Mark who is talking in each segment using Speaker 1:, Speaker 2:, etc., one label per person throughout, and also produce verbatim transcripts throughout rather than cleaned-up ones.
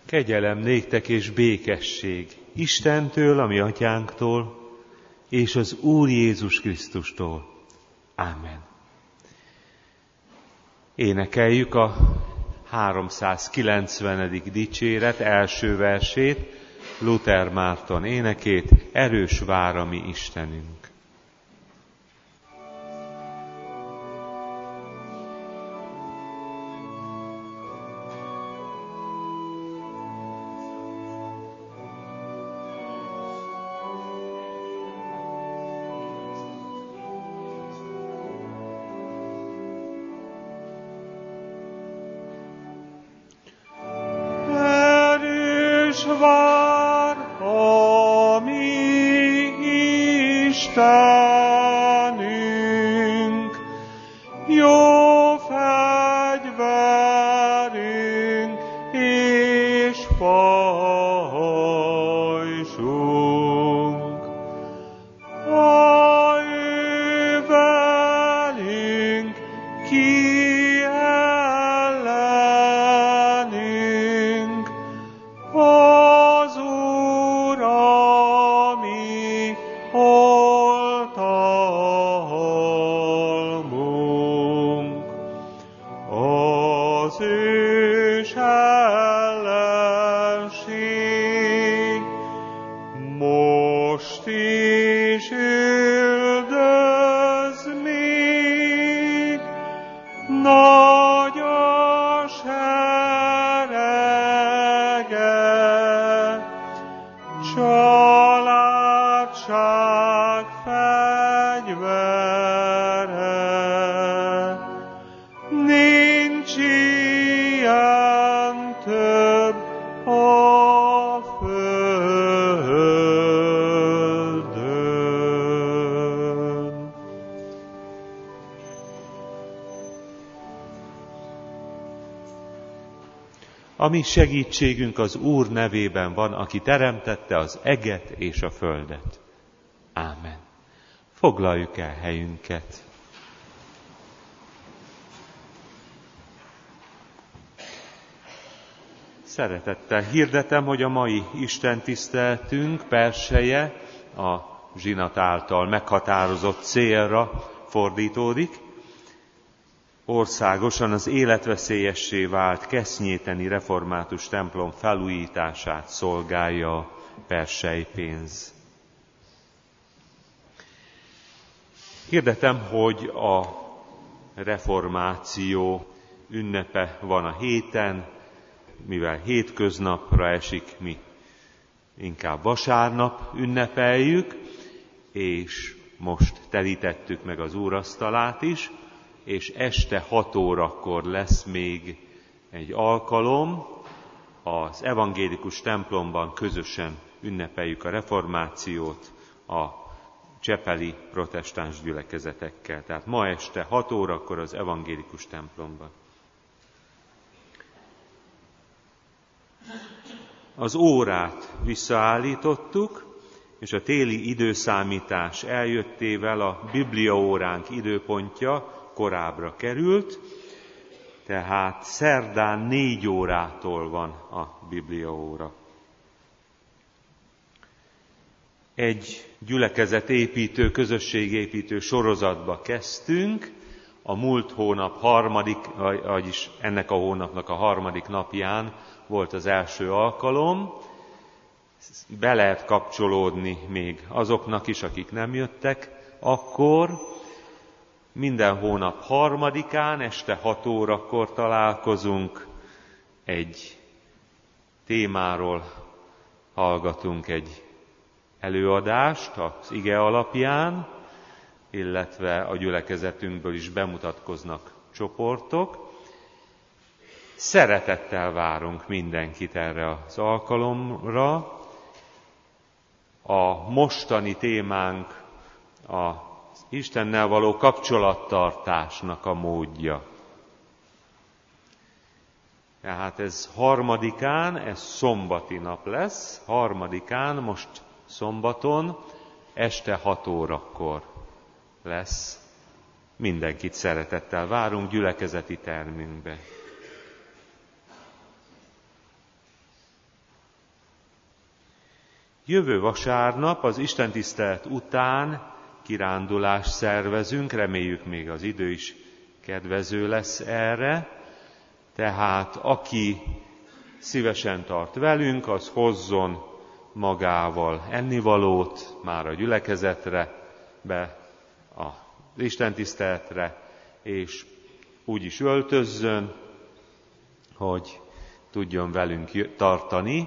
Speaker 1: Kegyelem néktek és békesség Istentől, a mi atyánktól, és az Úr Jézus Krisztustól. Ámen. Énekeljük a háromszázkilencvenedik dicséret első versét, Luther Márton énekét, Erős vár a mi Istenünk.
Speaker 2: Vár a mi Istenünk, jó fegyverünk és pajzsunk. Ha ő velünk, ki ellenünk, az Úr a mi oltalmunk, az ős ellenség most is üldöz még, nagy a serege, családság fegyvere, nincs ilyen több a földön.
Speaker 1: A mi segítségünk az Úr nevében van, aki teremtette az eget és a földet. Ámen. Foglaljuk el helyünket. Szeretettel hirdetem, hogy a mai istentiszteletünk perseje a zsinat által meghatározott célra fordítódik. Országosan az életveszélyessé vált kesznyéteni református templom felújítását szolgálja a perselypénz. Hirdetem, hogy a reformáció ünnepe van a héten, mivel hétköznapra esik, mi inkább vasárnap ünnepeljük, és most telítettük meg az úrasztalát is, és este hat órakor lesz még egy alkalom, az evangélikus templomban közösen ünnepeljük a reformációt a csepeli protestáns gyülekezetekkel. Tehát ma este hat órakor az evangélikus templomban. Az órát visszaállítottuk, és a téli időszámítás eljöttével a bibliaóránk időpontja korábbra került, tehát szerdán négy órától van a bibliaóra. Egy gyülekezetépítő, közösségépítő sorozatba kezdtünk, a múlt hónap harmadik, vagyis ennek a hónapnak a harmadik napján volt az első alkalom. Be lehet kapcsolódni még azoknak is, akik nem jöttek akkor. Minden hónap harmadikán, este hat órakor találkozunk, egy témáról hallgatunk egy előadást az ige alapján, illetve a gyülekezetünkből is bemutatkoznak csoportok. Szeretettel várunk mindenkit erre az alkalomra. A mostani témánk az Istennel való kapcsolattartásnak a módja. Tehát ez harmadikán, ez szombati nap lesz, harmadikán, most szombaton, este hat órakor lesz. Mindenkit szeretettel várunk gyülekezeti termünkbe. Jövő vasárnap az istentisztelet után kirándulást szervezünk, reméljük még az idő is kedvező lesz erre, tehát aki szívesen tart velünk, az hozzon magával ennivalót már a gyülekezetre, be az istentiszteletre, és úgy is öltözzön, hogy tudjon velünk tartani.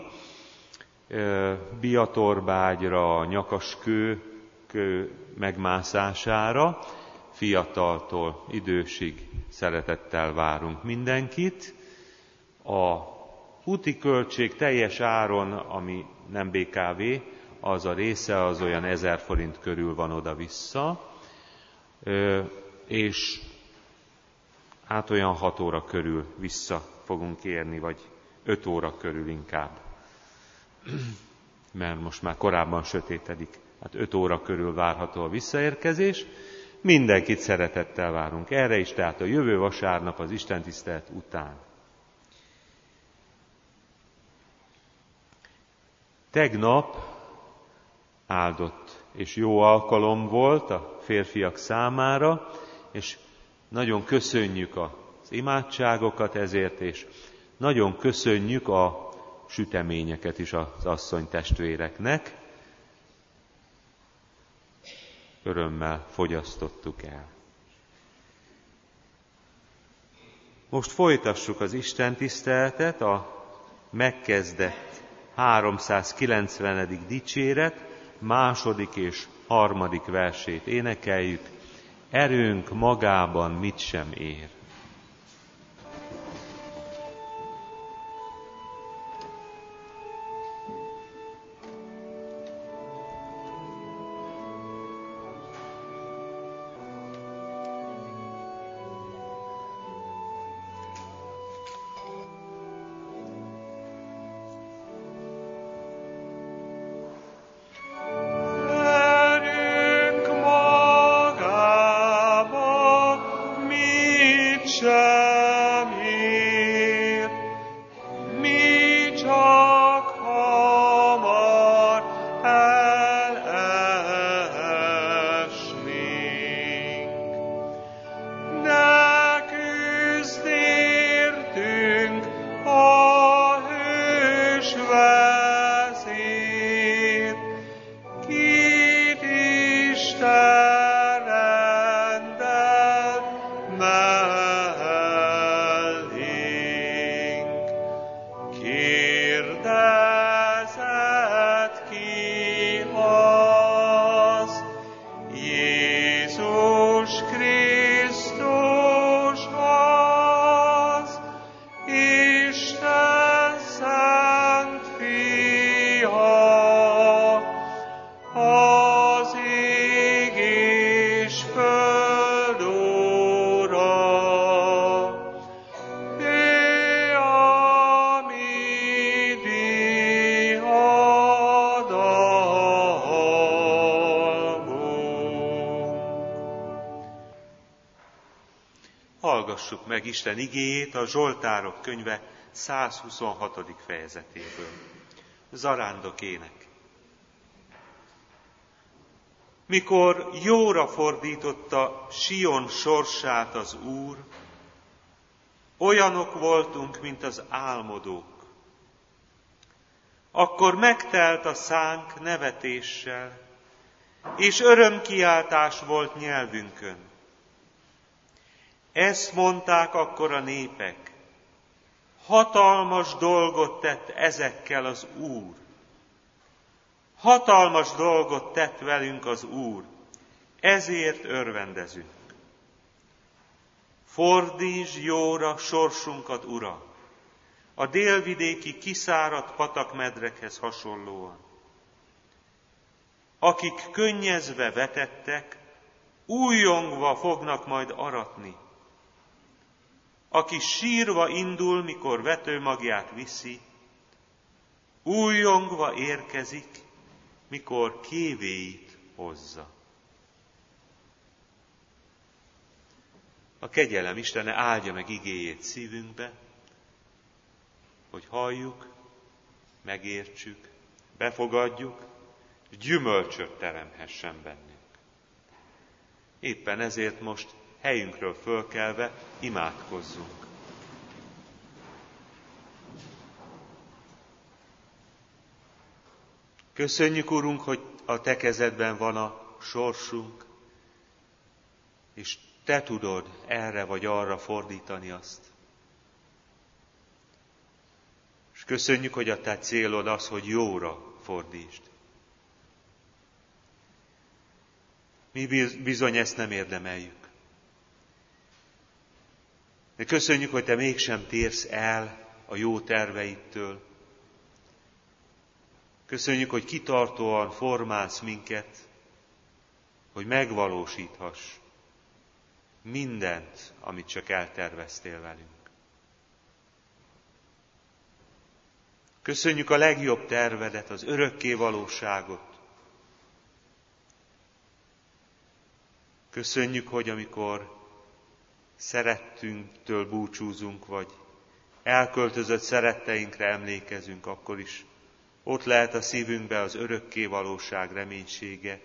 Speaker 1: Biatorbágyra, nyakaskő kő megmászására, fiataltól idősig szeretettel várunk mindenkit. A úti költség teljes áron, ami nem bé ká vé, az a része, az olyan ezer forint körül van oda-vissza, és hát olyan hat óra körül vissza fogunk érni, vagy öt óra körül inkább, mert most már korábban sötétedik. Hát öt óra körül várható a visszaérkezés. Mindenkit szeretettel várunk erre is, tehát a jövő vasárnap az istentisztelet után. Tegnap áldott és jó alkalom volt a férfiak számára, és nagyon köszönjük az imádságokat ezért, és nagyon köszönjük a süteményeket is az asszony testvéreknek. Örömmel fogyasztottuk el. Most folytassuk az istentiszteletet, a megkezdett háromszázkilencvenedik dicséret második és harmadik versét énekeljük. Erőnk magában mit sem ér. Hallgassuk meg Isten igéjét a Zsoltárok könyve százhuszonhatodik fejezetéből. Zarándok ének. Mikor jóra fordította Sion sorsát az Úr, olyanok voltunk, mint az álmodók. Akkor megtelt a szánk nevetéssel, és örömkiáltás volt nyelvünkön. Ezt mondták akkor a népek, hatalmas dolgot tett ezekkel az Úr. Hatalmas dolgot tett velünk az Úr, ezért örvendezünk. Fordítsd jóra sorsunkat, Ura, a délvidéki kiszáradt patakmedrekhez hasonlóan. Akik könnyezve vetettek, újjongva fognak majd aratni. Aki sírva indul, mikor vetőmagját viszi, újjongva érkezik, mikor kévéit hozza. A kegyelem Istene áldja meg igéjét szívünkbe, hogy halljuk, megértsük, befogadjuk, gyümölcsöt teremhessen bennünk. Éppen ezért most helyünkről fölkelve imádkozzunk. Köszönjük, Urunk, hogy a Te kezedben van a sorsunk, és Te tudod erre vagy arra fordítani azt. És köszönjük, hogy a Te célod az, hogy jóra fordítsd. Mi bizony ezt nem érdemeljük. De köszönjük, hogy Te mégsem térsz el a jó terveidtől. Köszönjük, hogy kitartóan formálsz minket, hogy megvalósíthass mindent, amit csak elterveztél velünk. Köszönjük a legjobb tervedet, az örökké valóságot. Köszönjük, hogy amikor szerettünktől búcsúzunk, vagy elköltözött szeretteinkre emlékezünk, akkor is ott lehet a szívünkbe az örökké valóság reménysége,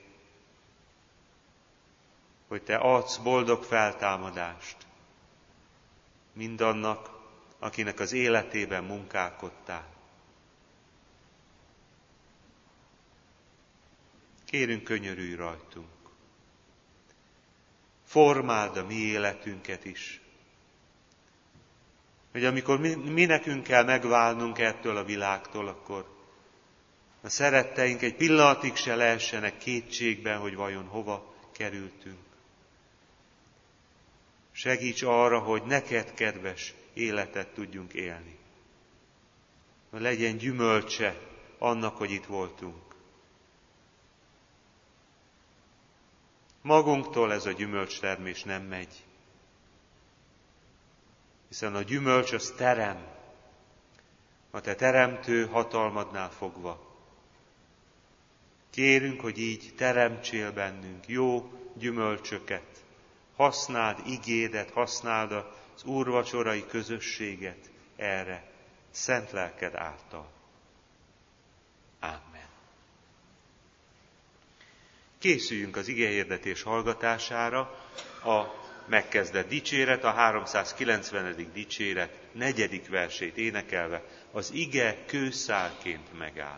Speaker 1: hogy Te adsz boldog feltámadást mindannak, akinek az életében munkálkodtál. Kérünk, könyörülj rajtunk. Formáld a mi életünket is. Hogy amikor mi, mi nekünk kell megválnunk ettől a világtól, akkor a szeretteink egy pillanatig se lehessenek kétségben, hogy vajon hova kerültünk. Segíts arra, hogy neked kedves életet tudjunk élni. Hogy legyen gyümölcse annak, hogy itt voltunk. Magunktól ez a gyümölcstermés nem megy, hiszen a gyümölcs az terem, a Te teremtő hatalmadnál fogva. Kérünk, hogy így teremtsél bennünk jó gyümölcsöket, használd igédet, használd az úrvacsorai közösséget erre, szent lelked által. Ámen. Készüljünk az igehirdetés hallgatására, a megkezdett dicséret, a háromszázkilencvenedik dicséret negyedik versét énekelve, az ige kőszálként megáll.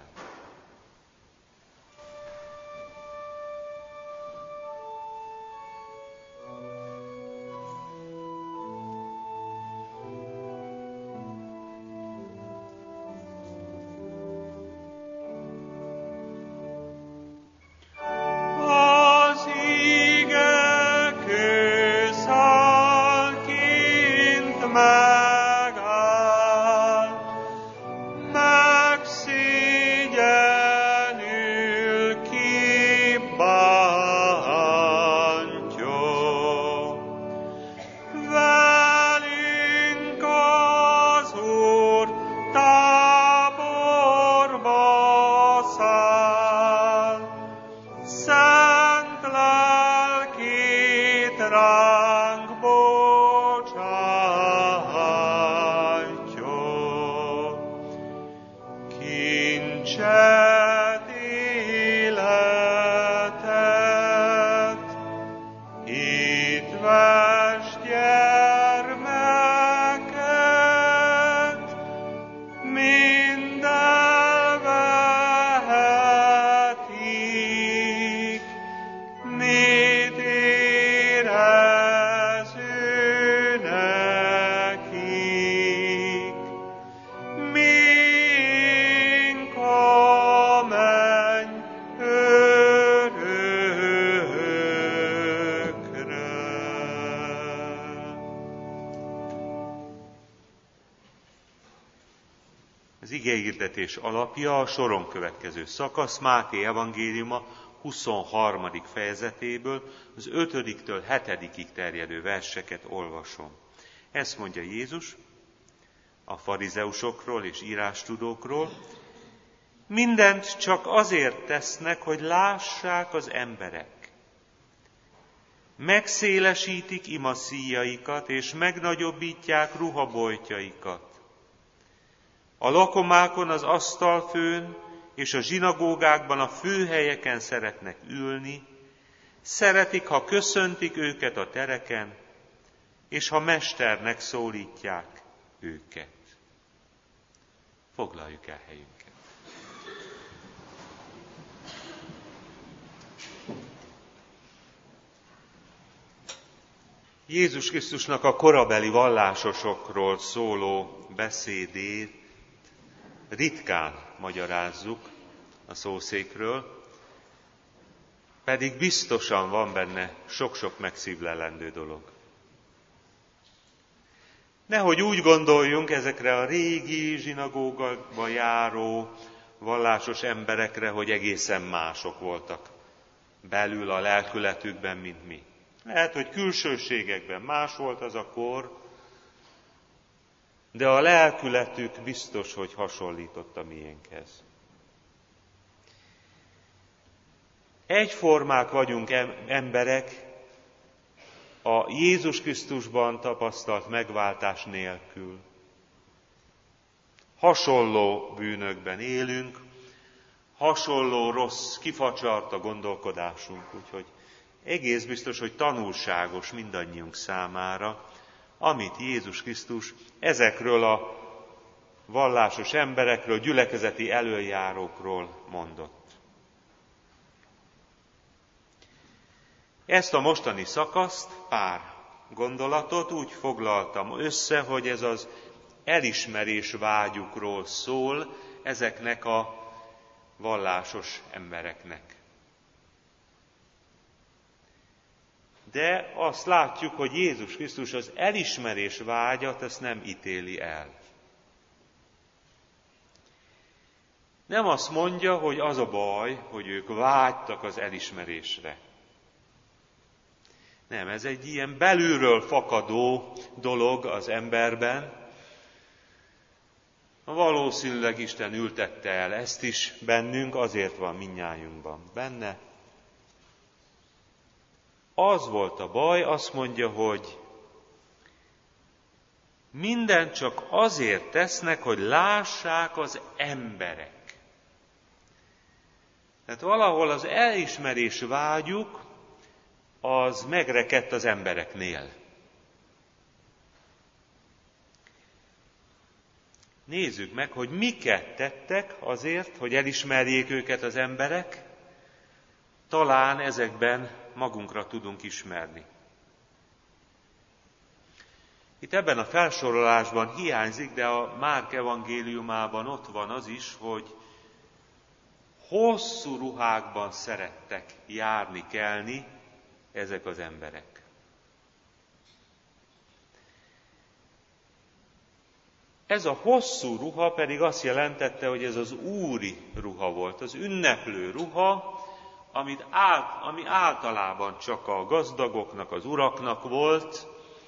Speaker 1: Az igehirdetés alapja a soron következő szakasz, Máté evangéliuma huszonharmadik fejezetéből, az ötödiktől hetedikig terjedő verseket olvasom. Ezt mondja Jézus a farizeusokról és írástudókról: mindent csak azért tesznek, hogy lássák az emberek. Megszélesítik imaszíjaikat, és megnagyobbítják ruhaboltjaikat. A lakomákon, az asztalfőn és a zsinagógákban, a főhelyeken szeretnek ülni, szeretik, ha köszöntik őket a tereken, és ha mesternek szólítják őket. Foglaljuk el helyünket. Jézus Krisztusnak a korabeli vallásosokról szóló beszédét ritkán magyarázzuk a szószékről, pedig biztosan van benne sok-sok megszívlelendő dolog. Nehogy úgy gondoljunk ezekre a régi zsinagógákba járó vallásos emberekre, hogy egészen mások voltak belül a lelkületükben, mint mi. Lehet, hogy külsőségekben más volt az a kor, de a lelkületük biztos, hogy hasonlított a miénkhez. Egyformák vagyunk emberek a Jézus Krisztusban tapasztalt megváltás nélkül. Hasonló bűnökben élünk, hasonló rossz, kifacsart a gondolkodásunk, úgyhogy egész biztos, hogy tanulságos mindannyiunk számára, amit Jézus Krisztus ezekről a vallásos emberekről, gyülekezeti elöljárókról mondott. Ezt a mostani szakaszt, pár gondolatot úgy foglaltam össze, hogy ez az elismerés vágyukról szól ezeknek a vallásos embereknek. De azt látjuk, hogy Jézus Krisztus az elismerés vágyat, ezt nem ítéli el. Nem azt mondja, hogy az a baj, hogy ők vágytak az elismerésre. Nem, ez egy ilyen belülről fakadó dolog az emberben. Valószínűleg Isten ültette el ezt is bennünk, azért van mindnyájunkban benne. Az volt a baj, azt mondja, hogy mindent csak azért tesznek, hogy lássák az emberek. Tehát valahol az elismerés vágyuk, az megrekedt az embereknél. Nézzük meg, hogy miket tettek azért, hogy elismerjék őket az emberek, talán ezekben magunkra tudunk ismerni. Itt ebben a felsorolásban hiányzik, de a Márk evangéliumában ott van az is, hogy hosszú ruhákban szerettek járni, kelni ezek az emberek. Ez a hosszú ruha pedig azt jelentette, hogy ez az úri ruha volt, az ünneplő ruha, amit át, ami általában csak a gazdagoknak, az uraknak volt,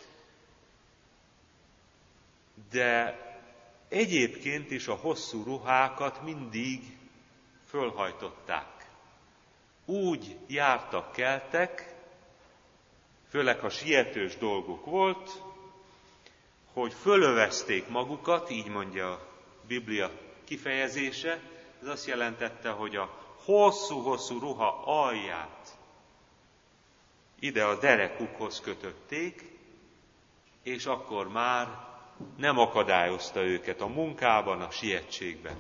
Speaker 1: de egyébként is a hosszú ruhákat mindig fölhajtották. Úgy jártak, keltek, főleg ha sietős dolguk volt, hogy fölövezték magukat, így mondja a Biblia kifejezése, ez azt jelentette, hogy a hosszú-hosszú ruha alját ide a derekukhoz kötötték, és akkor már nem akadályozta őket a munkában, a sietségben.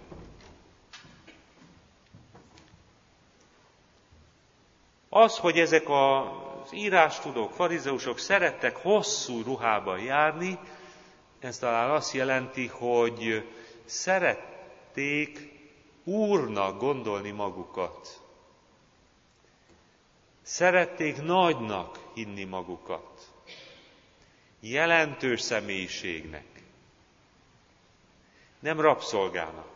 Speaker 1: Az, hogy ezek az írástudók, farizeusok szerettek hosszú ruhában járni, ez talán azt jelenti, hogy szerették úrnak gondolni magukat. Szerették nagynak hinni magukat. Jelentős személyiségnek. Nem rabszolgának.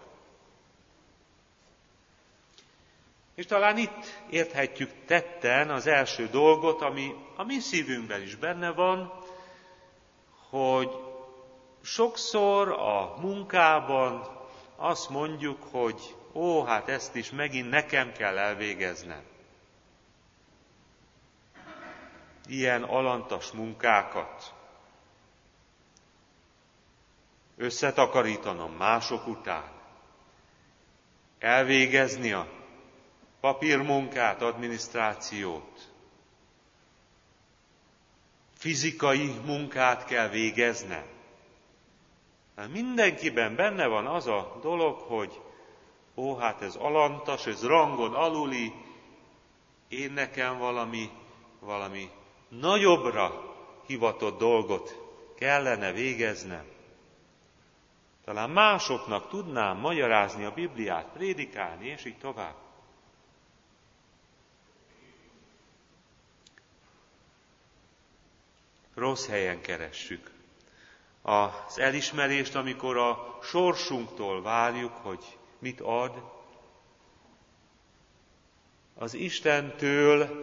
Speaker 1: És talán itt érthetjük tetten az első dolgot, ami a mi szívünkben is benne van, hogy sokszor a munkában azt mondjuk, hogy ó, hát ezt is megint nekem kell elvégeznem. Ilyen alantas munkákat összetakarítanom mások után. elvégezni a papírmunkát, adminisztrációt. Fizikai munkát kell végeznem. Mindenkiben benne van az a dolog, hogy ó, hát ez alantas, ez rangon aluli, én nekem valami, valami nagyobbra hivatott dolgot kellene végeznem. Talán másoknak tudnám magyarázni a Bibliát, prédikálni, és így tovább. Rossz helyen keressük az elismerést, amikor a sorsunktól várjuk, hogy mit ad. Az Istentől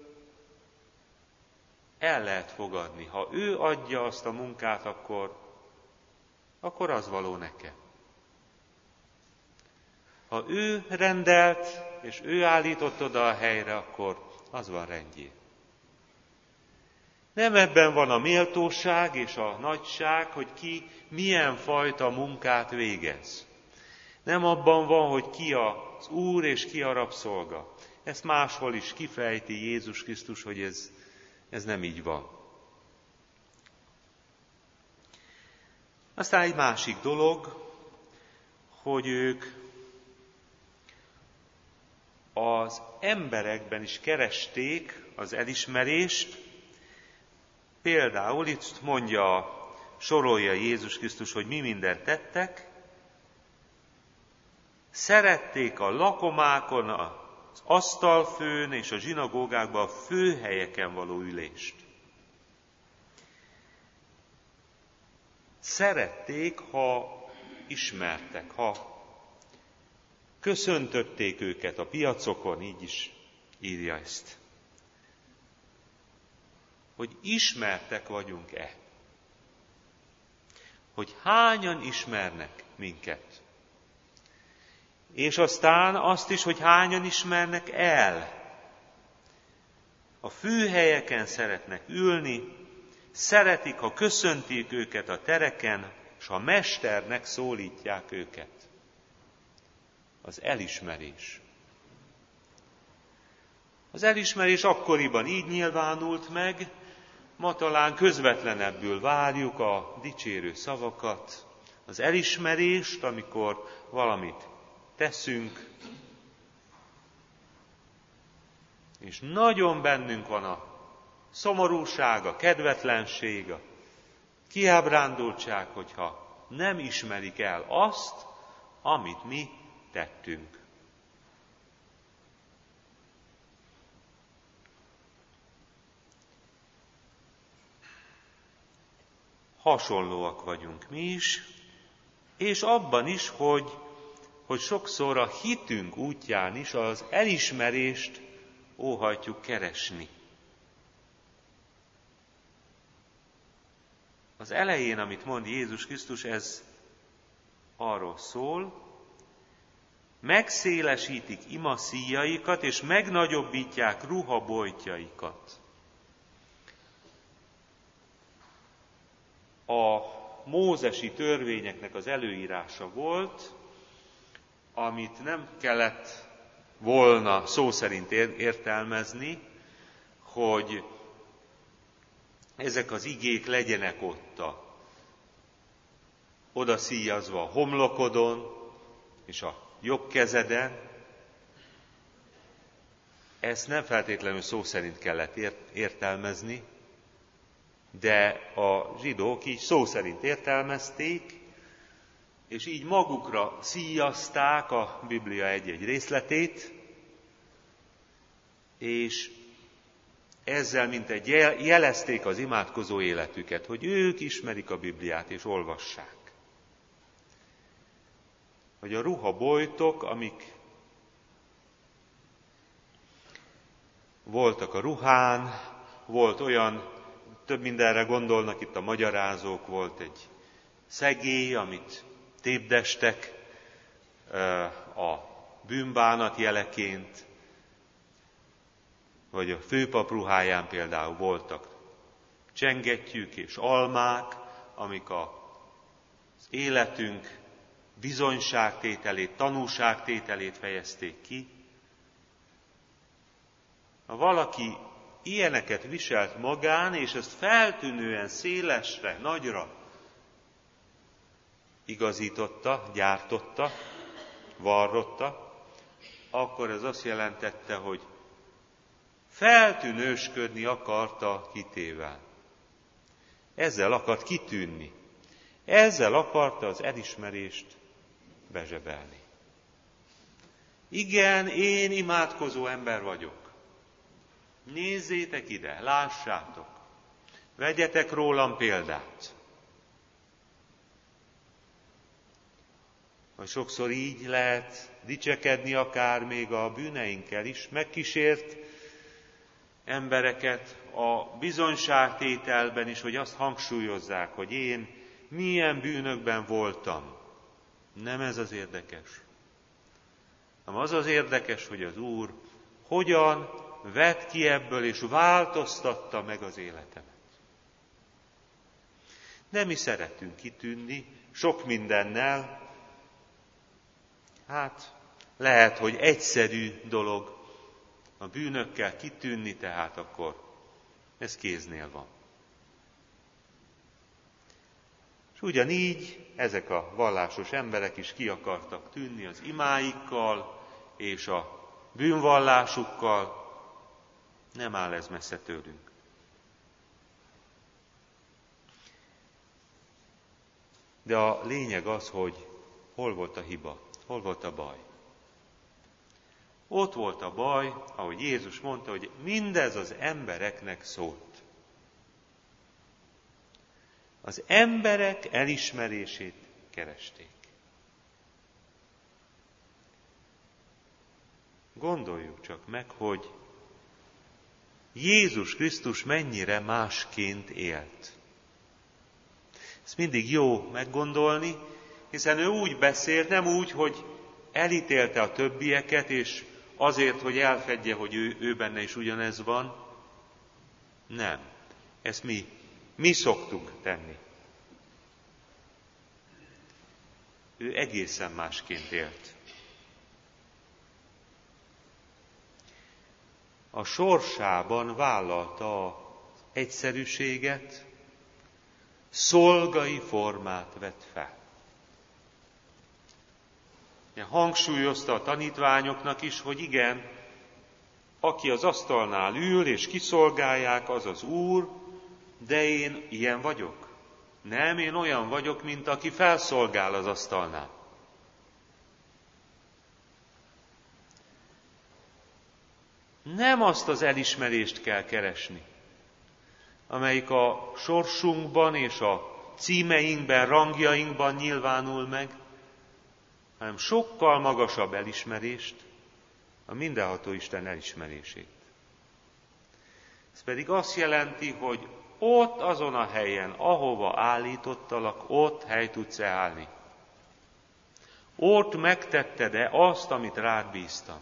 Speaker 1: el lehet fogadni. Ha ő adja azt a munkát, akkor, akkor az való nekem. Ha ő rendelt, és ő állított oda a helyre, akkor az van rendjén. Nem ebben van a méltóság és a nagyság, hogy ki milyen fajta munkát végez. Nem abban van, hogy ki az úr és ki a rabszolga. Ezt máshol is kifejti Jézus Krisztus, hogy ez, ez nem így van. Aztán egy másik dolog, hogy ők az emberekben is keresték az elismerést. Például itt mondja, sorolja Jézus Krisztus, hogy mi mindent tettek. Szerették a lakomákon, az asztalfőn és a zsinagógákban a főhelyeken való ülést. Szerették, ha ismertek, ha köszöntötték őket a piacokon, így is írja ezt. Hogy ismertek vagyunk-e? Hogy hányan ismernek minket? És aztán azt is, hogy hányan ismernek el. A főhelyeken szeretnek ülni, szeretik, ha köszöntik őket a tereken, és a mesternek szólítják őket. Az elismerés. Az elismerés akkoriban így nyilvánult meg, ma talán közvetlenebbül várjuk a dicsérő szavakat, az elismerést, amikor valamit teszünk, és nagyon bennünk van a szomorúság, a kedvetlenség, a kiábrándultság, hogyha nem ismerik el azt, amit mi tettünk. Hasonlóak vagyunk mi is, és abban is, hogy, hogy sokszor a hitünk útján is az elismerést óhajtjuk keresni. Az elején, amit mond Jézus Krisztus, ez arról szól, megszélesítik imaszíjaikat, és megnagyobbítják ruhabojtjaikat. A mózesi törvényeknek az előírása volt, amit nem kellett volna szó szerint értelmezni, hogy ezek az igék legyenek ott a, odaszíjazva a homlokodon és a jobb kezeden. Ezt nem feltétlenül szó szerint kellett értelmezni, de a zsidók így szó szerint értelmezték, és így magukra szíjazták a Biblia egy-egy részletét, és ezzel mintegy jelezték az imádkozó életüket, hogy ők ismerik a Bibliát és olvassák. Hogy a ruhabojtok, amik voltak a ruhán, volt olyan, több mindenre gondolnak itt a magyarázók, volt egy szegély, amit tépdestek a bűnbánat jeleként, vagy a főpap ruháján például voltak csengettyűk és almák, amik az életünk bizonyságtételét, tanúságtételét fejezték ki. Ha valaki ilyeneket viselt magán, és ezt feltűnően szélesre, nagyra igazította, gyártotta, varrotta, akkor ez azt jelentette, hogy feltűnősködni akarta hitével. Ezzel akart kitűnni. Ezzel akarta az elismerést bezsebelni. Igen, én imádkozó ember vagyok. Nézzétek ide, lássátok, vegyetek rólam példát. Vagy sokszor így lehet dicsekedni akár még a bűneinkkel is, megkísért embereket a bizonyságtételben is, hogy azt hangsúlyozzák, hogy én milyen bűnökben voltam. Nem ez az érdekes, hanem az az érdekes, hogy az Úr hogyan vett ki ebből és változtatta meg az életemet. De mi szeretünk kitűnni sok mindennel. Hát lehet, hogy egyszerű dolog a bűnökkel kitűnni, tehát akkor ez kéznél van. És ugyanígy ezek a vallásos emberek is ki akartak tűnni az imáikkal és a bűnvallásukkal. Nem áll ez messze tőlünk. De a lényeg az, hogy hol volt a hiba, hol volt a baj. Ott volt a baj, ahogy Jézus mondta, hogy mindez az embereknek szólt. Az emberek elismerését keresték. Gondoljuk csak meg, hogy Jézus Krisztus mennyire másként élt. Ezt mindig jó meggondolni, hiszen ő úgy beszélt, nem úgy, hogy elítélte a többieket, és azért, hogy elfedje, hogy ő, ő benne is ugyanez van. Nem. Ezt mi, mi szoktuk tenni. Ő egészen másként élt. A sorsában vállalta az egyszerűséget, szolgai formát vett fel. Hangsúlyozta a tanítványoknak is, hogy igen, aki az asztalnál ül és kiszolgálják, az az Úr, de én ilyen vagyok. Nem, én olyan vagyok, mint aki felszolgál az asztalnál. Nem azt az elismerést kell keresni, amelyik a sorsunkban és a címeinkben, rangjainkban nyilvánul meg, hanem sokkal magasabb elismerést, a mindenható Isten elismerését. Ez pedig azt jelenti, hogy ott azon a helyen, ahova állítottalak, ott hely tudsz-e állni. Ott megtetted-e azt, amit rád bíztam.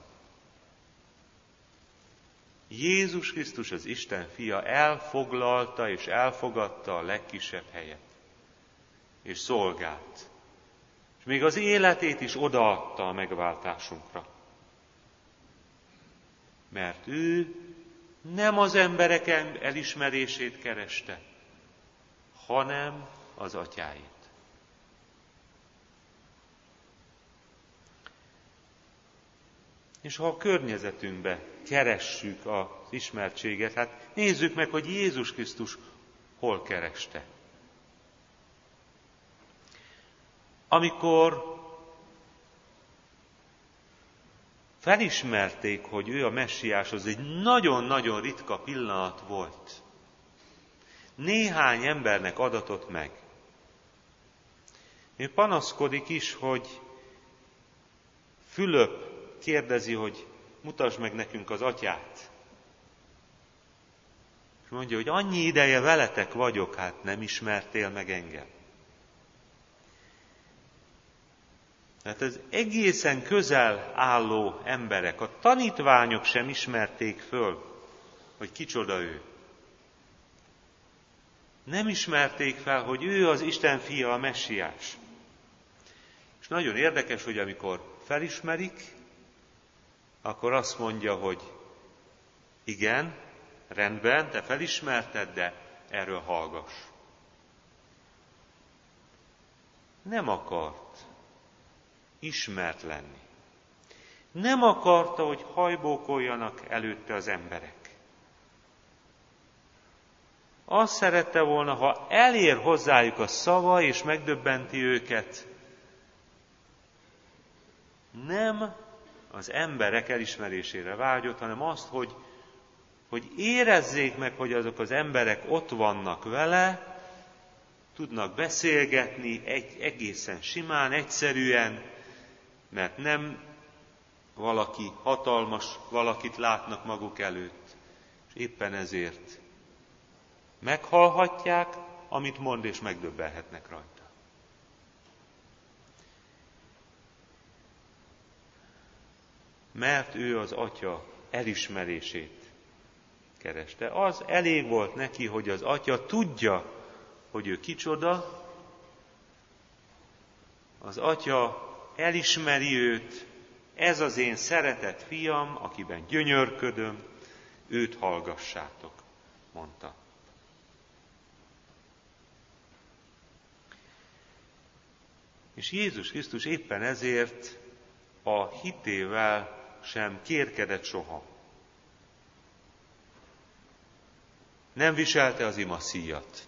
Speaker 1: Jézus Krisztus, az Isten fia elfoglalta és elfogadta a legkisebb helyet, és szolgált. És még az életét is odaadta a megváltásunkra. Mert ő nem az emberek elismerését kereste, hanem az atyáit. És ha a környezetünkbe keressük az ismertséget, hát nézzük meg, hogy Jézus Krisztus hol kereste. Amikor felismerték, hogy ő a messiás, az egy nagyon-nagyon ritka pillanat volt. Néhány embernek adatott meg. Ő panaszkodik is, hogy Fülöp kérdezi, hogy mutasd meg nekünk az atyát. És mondja, hogy annyi ideje veletek vagyok, hát nem ismertél meg engem. Hát ez egészen közel álló emberek, a tanítványok sem ismerték föl, hogy kicsoda ő. Nem ismerték fel, hogy ő az Isten fia, a messiás. És nagyon érdekes, hogy amikor felismerik, akkor azt mondja, hogy igen, rendben, te felismerted, de erről hallgass. Nem akart ismert lenni. Nem akarta, hogy hajbókoljanak előtte az emberek. Azt szerette volna, ha elér hozzájuk a szava, és megdöbbenti őket, nem az emberek elismerésére vágyott, hanem azt, hogy, hogy érezzék meg, hogy azok az emberek ott vannak vele, tudnak beszélgetni egy, egészen simán, egyszerűen, mert nem valaki hatalmas, valakit látnak maguk előtt, és éppen ezért meghallhatják, amit mond, és megdöbbenhetnek rajta. Mert ő az Atya elismerését kereste. Az elég volt neki, hogy az Atya tudja, hogy ő kicsoda, az Atya elismeri őt, ez az én szeretett fiam, akiben gyönyörködöm, őt hallgassátok, mondta. És Jézus Krisztus éppen ezért a hitével sem kérkedett soha. Nem viselte az imaszíjat.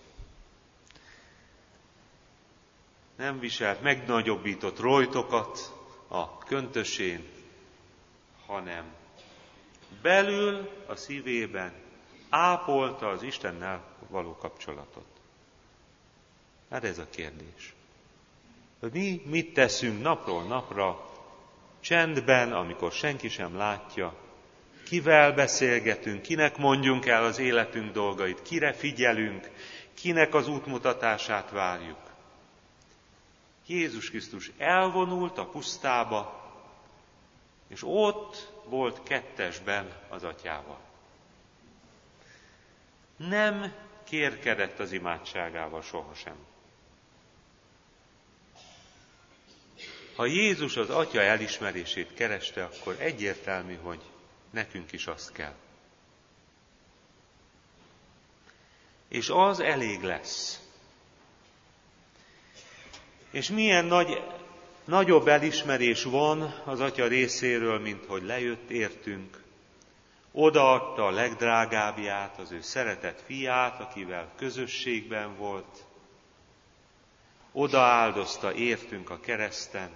Speaker 1: Nem viselt megnagyobbított rojtokat a köntösén, hanem belül a szívében ápolta az Istennel való kapcsolatot. Hát ez a kérdés. Hogy mi mit teszünk napról napra, csendben, amikor senki sem látja, kivel beszélgetünk, kinek mondjunk el az életünk dolgait, kire figyelünk, kinek az útmutatását várjuk. Jézus Krisztus elvonult a pusztába, és ott volt kettesben az Atyával. Nem kérkedett az imádságával sohasem. Ha Jézus az Atya elismerését kereste, akkor egyértelmű, hogy nekünk is azt kell. És az elég lesz. És milyen nagy, nagyobb elismerés van az Atya részéről, mint hogy lejött értünk. Odaadta a legdrágábbját, az ő szeretett fiát, akivel közösségben volt. Odaáldozta értünk a kereszten.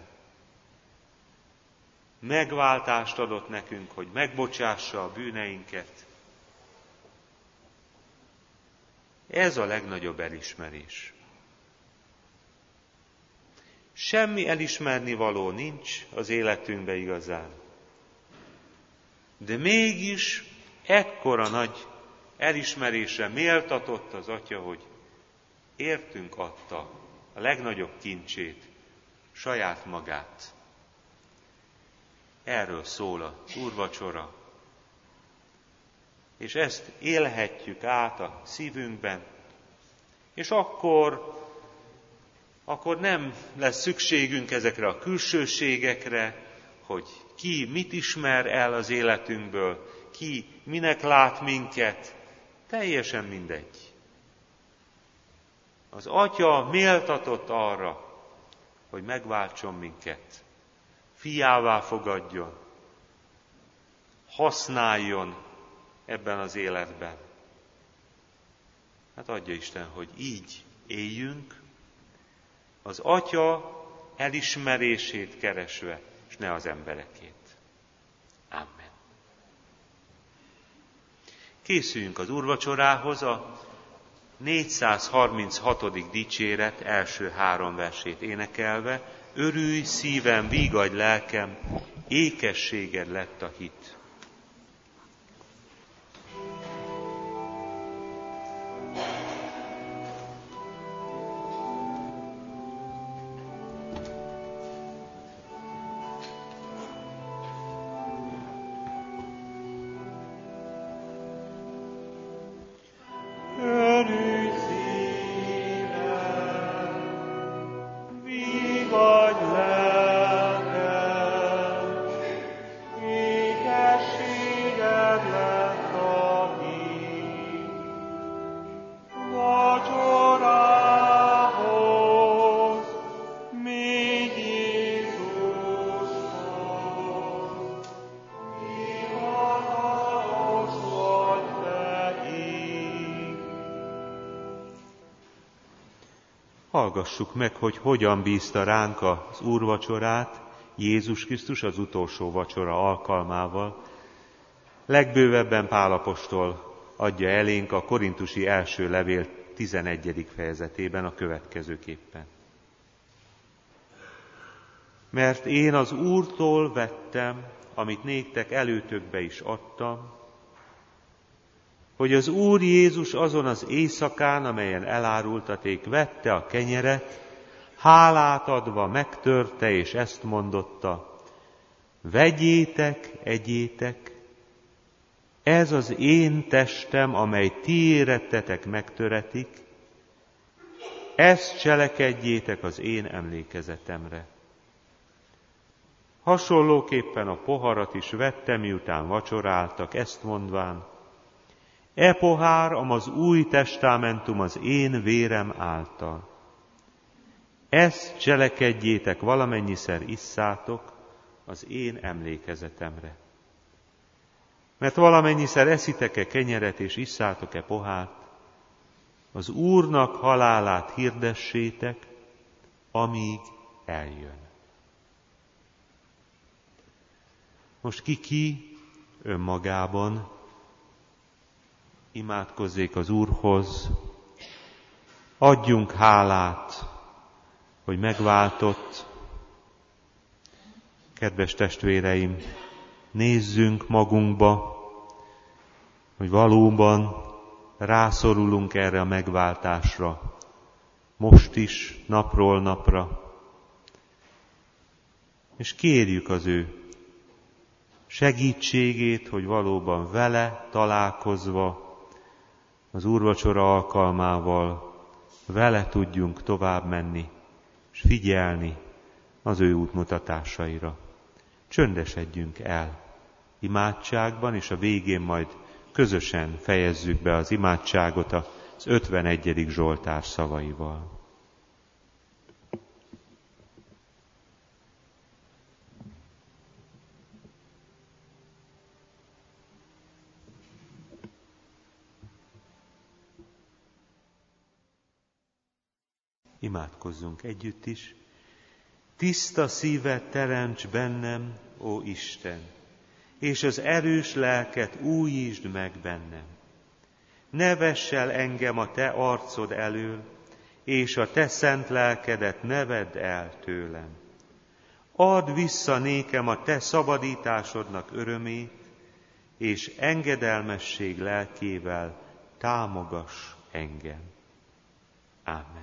Speaker 1: Megváltást adott nekünk, hogy megbocsássa a bűneinket. Ez a legnagyobb elismerés. Semmi elismerni való nincs az életünkben igazán. De mégis ekkora nagy elismerésre méltatott az Atya, hogy értünk adta a legnagyobb kincsét, saját magát. Erről szól az úrvacsora. És ezt élhetjük át a szívünkben, és akkor, akkor nem lesz szükségünk ezekre a külsőségekre, hogy ki mit ismer el az életünkből, ki minek lát minket, teljesen mindegy. Az Atya méltatott arra, hogy megváltson minket, fiává fogadjon, használjon ebben az életben. Hát adja Isten, hogy így éljünk, az Atya elismerését keresve, és ne az emberekét. Amen. Készüljünk az úrvacsorához, a négyszázharminchatodik dicséret első három versét énekelve: örülj szívem, vígadj lelkem, ékességed lett a hit.
Speaker 2: Vagy le
Speaker 1: Hallgassuk meg, hogy hogyan bízta ránk az úrvacsorát Jézus Krisztus az utolsó vacsora alkalmával. Legbővebben Pál apostol adja elénk a korintusi első levél tizenegyedik fejezetében a következőképpen. Mert én az Úrtól vettem, amit néktek előtökbe is adtam, hogy az Úr Jézus azon az éjszakán, amelyen elárultaték, vette a kenyeret, hálát adva megtörte, és ezt mondotta: vegyétek, egyétek, ez az én testem, amely ti érettetek megtöretik, ezt cselekedjétek az én emlékezetemre. Hasonlóképpen a poharat is vette, miután vacsoráltak, ezt mondván: e pohár, amaz új testamentum az én vérem által. Ezt cselekedjétek, valamennyiszer isszátok az én emlékezetemre. Mert valamennyiszer eszitek-e kenyeret és isszátok-e pohárt, az Úrnak halálát hirdessétek, amíg eljön. Most ki-ki önmagában imádkozzék az Úrhoz, adjunk hálát, hogy megváltott. Kedves testvéreim, nézzünk magunkba, hogy valóban rászorulunk erre a megváltásra, most is, napról napra, és kérjük az ő segítségét, hogy valóban vele találkozva, az úrvacsora alkalmával vele tudjunk tovább menni, és figyelni az ő útmutatásaira. Csöndesedjünk el imádságban, és a végén majd közösen fejezzük be az imádságot az ötvenegyedik Zsoltár szavaival. Imádkozzunk együtt is. Tiszta szívet teremts bennem, ó Isten, és az erős lelket újítsd meg bennem. Ne vess el engem a te arcod elől, és a te szent lelkedet ne vedd el tőlem. Add vissza nékem a te szabadításodnak örömét, és engedelmesség lelkével támogass engem. Ámen.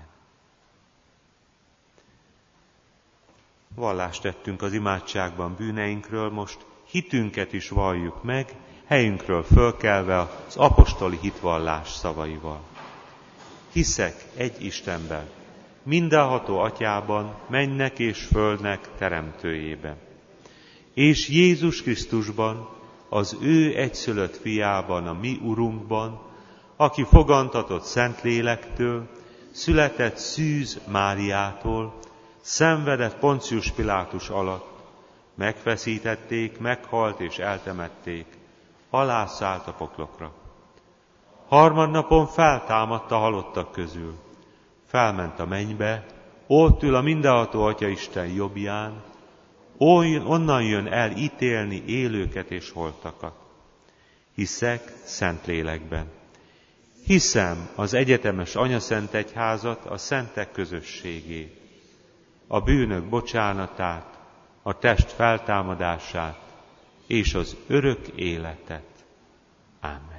Speaker 1: Vallást tettünk az imádságban bűneinkről, most hitünket is valljuk meg, helyünkről fölkelve az apostoli hitvallás szavaival. Hiszek egy Istenben, mindenható Atyában, mennek és földnek teremtőjében, és Jézus Krisztusban, az ő egyszülött fiában, a mi Urunkban, aki fogantatott Szentlélektől, született Szűz Máriától, szenvedett Poncius Pilátus alatt, megfeszítették, meghalt és eltemették, alászállt a poklokra. Harmadnapon feltámadt a halottak közül, felment a mennybe, ott ül a mindenható Atya Isten jobbján, onnan jön el ítélni élőket és holtakat. Hiszek Szentlélekben. Hiszem az egyetemes Anyaszent Egyházat, a szentek közösségét, a bűnök bocsánatát, a test feltámadását és az örök életet. Ámen.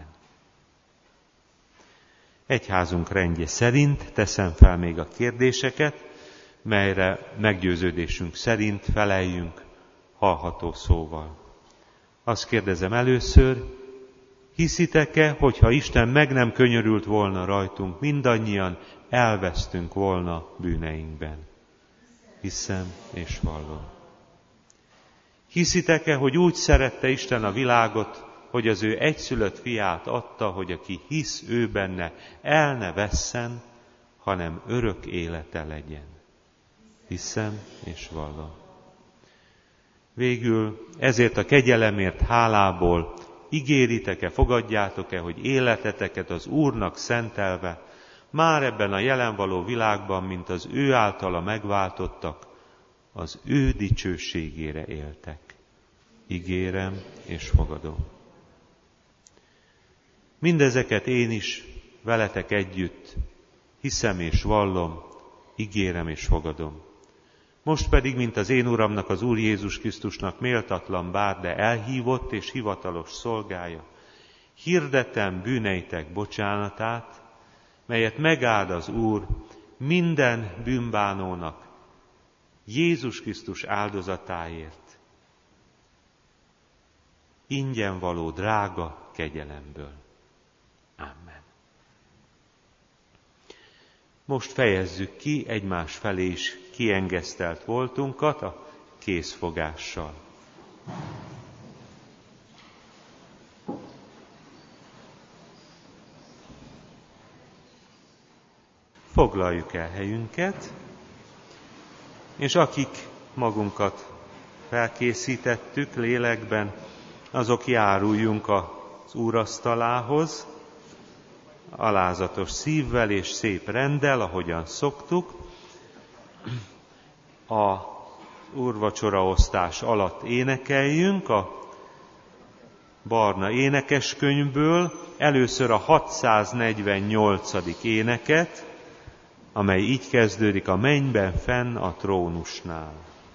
Speaker 1: Egyházunk rendje szerint teszem fel még a kérdéseket, melyre meggyőződésünk szerint feleljünk hallható szóval. Azt kérdezem először, hiszitek-e, hogyha Isten meg nem könyörült volna rajtunk, mindannyian elvesztünk volna bűneinkben? Hiszem és vallom. Hiszitek-e, hogy úgy szerette Isten a világot, hogy az ő egyszülött fiát adta, hogy aki hisz ő benne, el ne vesszen, hanem örök élete legyen? Hiszem és vallom. Végül ezért a kegyelemért hálából ígéritek-e, fogadjátok-e, hogy életeteket az Úrnak szentelve, már ebben a jelen való világban, mint az ő általa megváltottak, az ő dicsőségére éltek. Ígérem és fogadom. Mindezeket én is veletek együtt hiszem és vallom, ígérem és fogadom. Most pedig, mint az én Uramnak, az Úr Jézus Krisztusnak méltatlan bár, de elhívott és hivatalos szolgája, hirdetem bűneitek bocsánatát, melyet megáld az Úr minden bűnbánónak Jézus Krisztus áldozatáért, ingyen való drága kegyelemből. Amen. Most fejezzük ki egymás felé is kiengesztelt voltunkat a kézfogással. Foglaljuk el helyünket, és akik magunkat felkészítettük lélekben, azok járuljunk az úrasztalához, alázatos szívvel és szép renddel, ahogyan szoktuk. A úrvacsoraosztás alatt énekeljünk a barna énekeskönyvből először a hatszáznegyvennyolcadik éneket, amely így kezdődik: a mennyben fenn a trónusnál.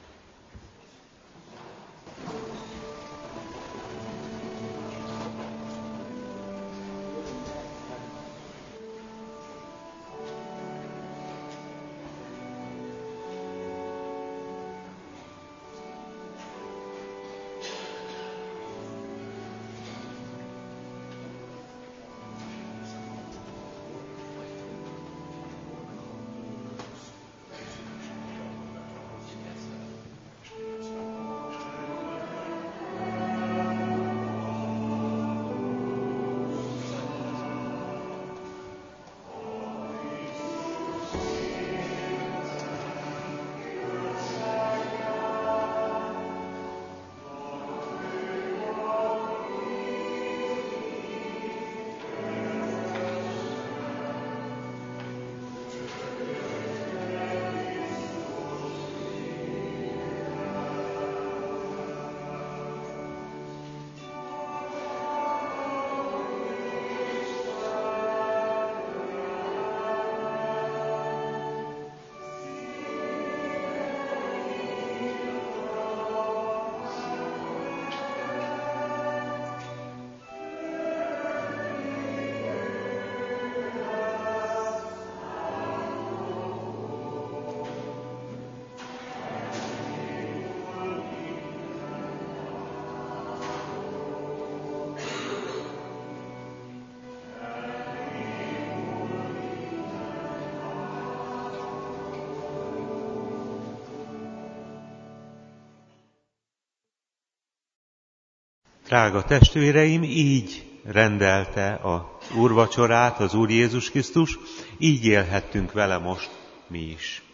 Speaker 1: Drága testvéreim, így rendelte az úrvacsorát az Úr Jézus Krisztus, így élhettünk vele most mi is.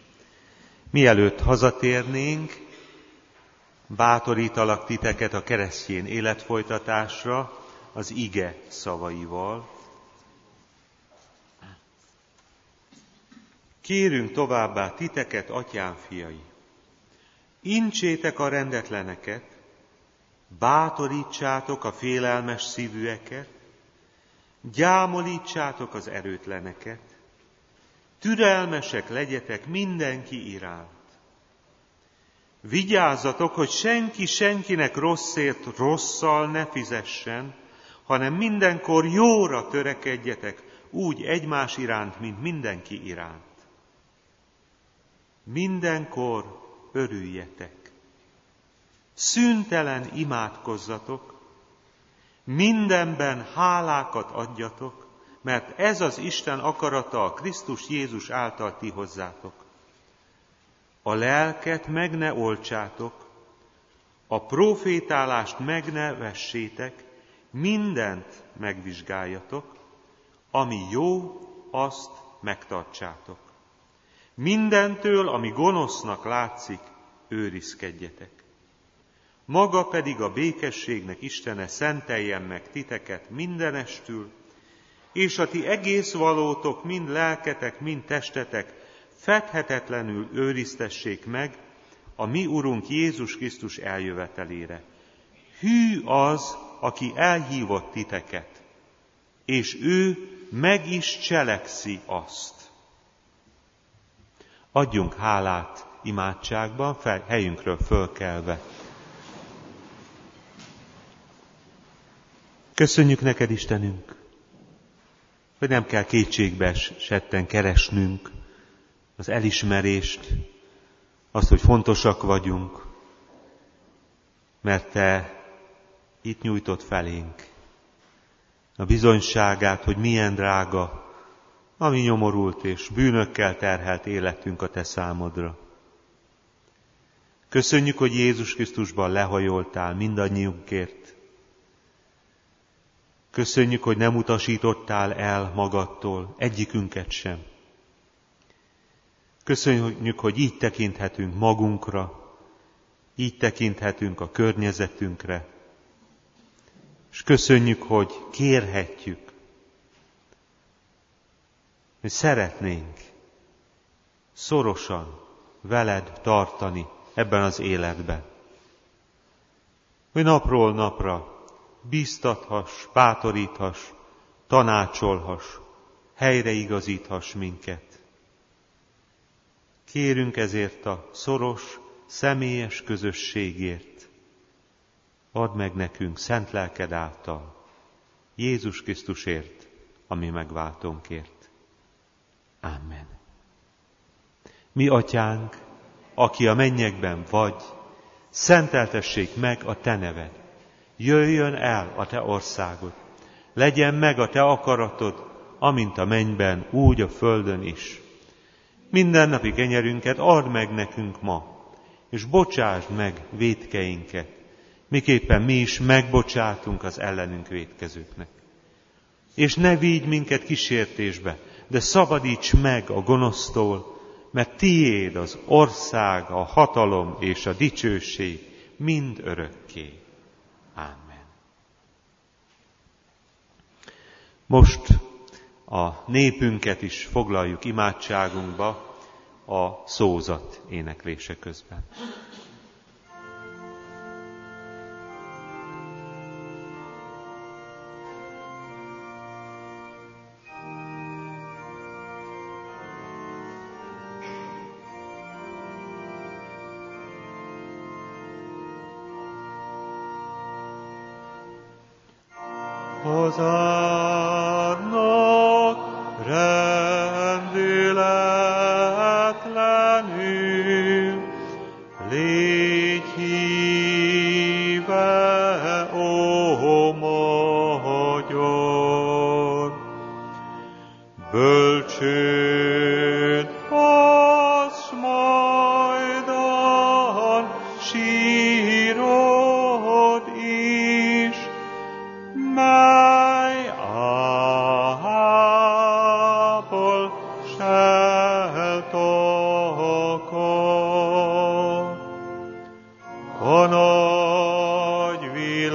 Speaker 1: Mielőtt hazatérnénk, bátorítalak titeket a keresztjén életfolytatásra az ige szavaival. Kérünk továbbá titeket, atyám fiai, intsétek a rendetleneket, bátorítsátok a félelmes szívűeket, gyámolítsátok az erőtleneket, türelmesek legyetek mindenki iránt. Vigyázzatok, hogy senki senkinek rosszért rosszal ne fizessen, hanem mindenkor jóra törekedjetek, úgy egymás iránt, mint mindenki iránt. Mindenkor örüljetek. Szüntelen imádkozzatok, mindenben hálákat adjatok, mert ez az Isten akarata a Krisztus Jézus által ti hozzátok. A lelket meg ne oltsátok, a profétálást meg ne vessétek, mindent megvizsgáljatok, ami jó, azt megtartsátok. Mindentől, ami gonosznak látszik, őrizkedjetek. Maga pedig a békességnek Istene szenteljen meg titeket mindenestül, és a ti egész valótok, mind lelketek, mind testetek fedhetetlenül őriztessék meg a mi Urunk Jézus Krisztus eljövetelére. Hű az, aki elhívott titeket, és ő meg is cselekszi azt. Adjunk hálát imádságban, fel, helyünkről fölkelve. Köszönjük neked, Istenünk, hogy nem kell kétségbe esetten keresnünk az elismerést, azt, hogy fontosak vagyunk, mert te itt nyújtott felénk a bizonyságát, hogy milyen drága a mi nyomorult és bűnökkel terhelt életünk a te számodra. Köszönjük, hogy Jézus Krisztusban lehajoltál mindannyiunkért. Köszönjük, hogy nem utasítottál el magadtól egyikünket sem. Köszönjük, hogy így tekinthetünk magunkra, így tekinthetünk a környezetünkre, és köszönjük, hogy kérhetjük, hogy szeretnénk szorosan veled tartani ebben az életben. Hogy napról napra bíztathass, bátoríthass, tanácsolhass, helyreigazíthass minket. Kérünk ezért a szoros, személyes közösségért. Add meg nekünk szent lelked által, Jézus Krisztusért, a mi megváltónkért. Amen. Mi atyánk, aki a mennyekben vagy, szenteltessék meg a te neved. Jöjjön el a te országod. Legyen meg a te akaratod, amint a mennyben, úgy a földön is. Mindennapi kenyerünket add meg nekünk ma, és bocsásd meg vétkeinket, miképpen mi is megbocsátunk az ellenünk vétkezőknek. És ne vigy minket kísértésbe, de szabadíts meg a gonosztól, mert tiéd az ország, a hatalom és a dicsőség mind örökké. Amen. Most a népünket is foglaljuk imádságunkba a szózat éneklése közben.
Speaker 2: Hozzáadnak rendületlenül, légy híve, ó magyar, bölcsőd az majdan sírod is, mely ából selt akar. A nagy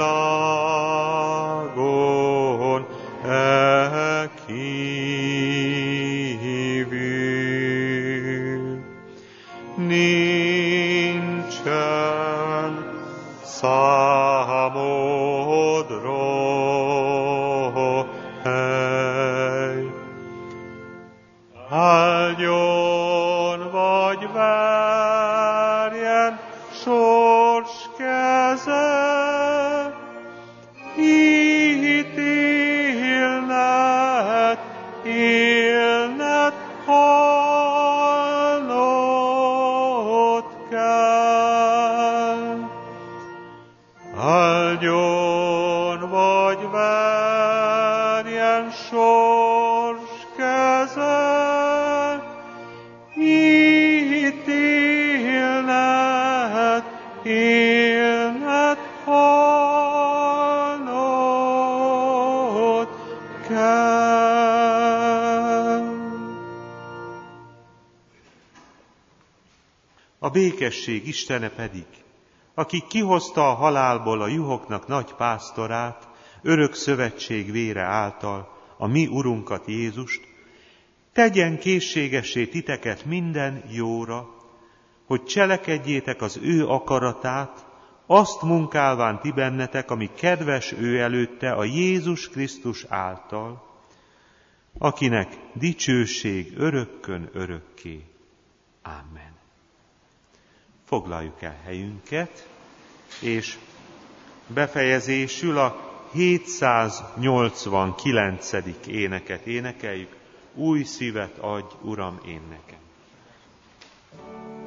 Speaker 2: világon e kívül nincsen számodra hely. Áldjon vagy verjen sors keze, ítélned, élned, halnod kell. Áldjon vagy verjen sors keze, ítélned, élned, halnod kell.
Speaker 1: A békesség Istene pedig, aki kihozta a halálból a juhoknak nagy pásztorát, örök szövetség vére által, a mi Urunkat Jézust, tegyen készségessé titeket minden jóra, hogy cselekedjétek az ő akaratát, azt munkálván ti bennetek, ami kedves ő előtte a Jézus Krisztus által, akinek dicsőség örökkön örökké. Amen. Foglaljuk el helyünket, és befejezésül a hétszáznyolcvankilencedik éneket énekeljük. Új szívet adj, Uram, én nekem.